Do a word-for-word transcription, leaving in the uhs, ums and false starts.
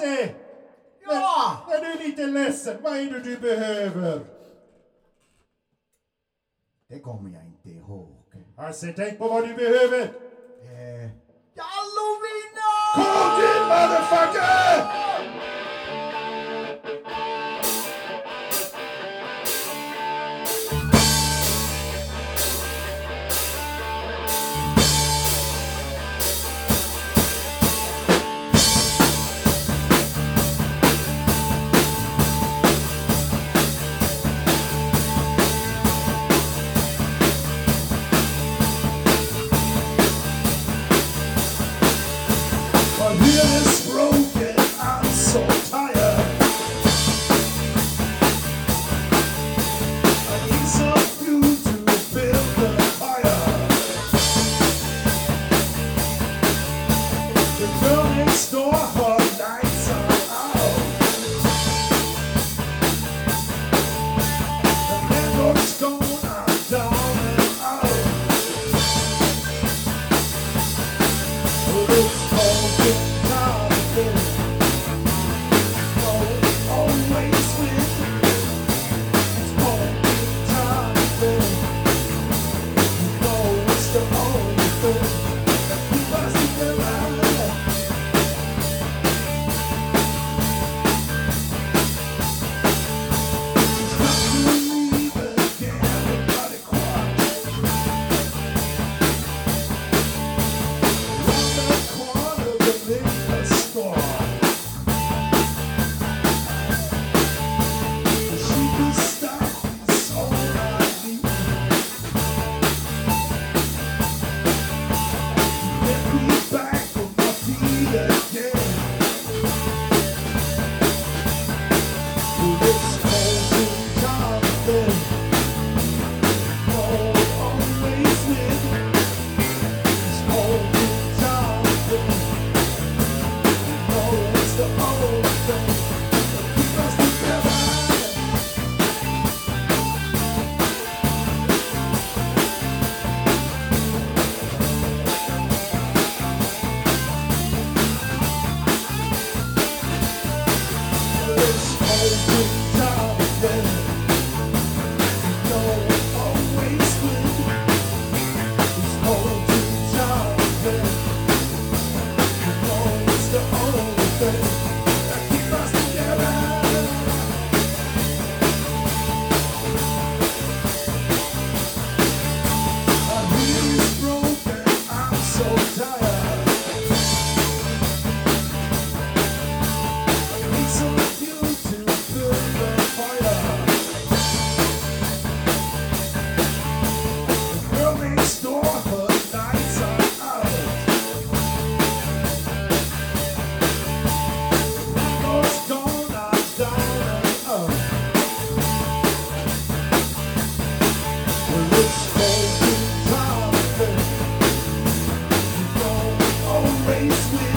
Hasse! Ja! När, när du är lite ledsen, vad är det du behöver? Det kommer jag inte ihåg. Hasse, tänk på vad du behöver! Eh, Jallovina! Kom till, motherfucker! My head is broken, I'm so tired. I need some fuel to build the fire. The girl next door, her lights are out. The landlord's gone, I'm down and out. Well, it's all good. Always with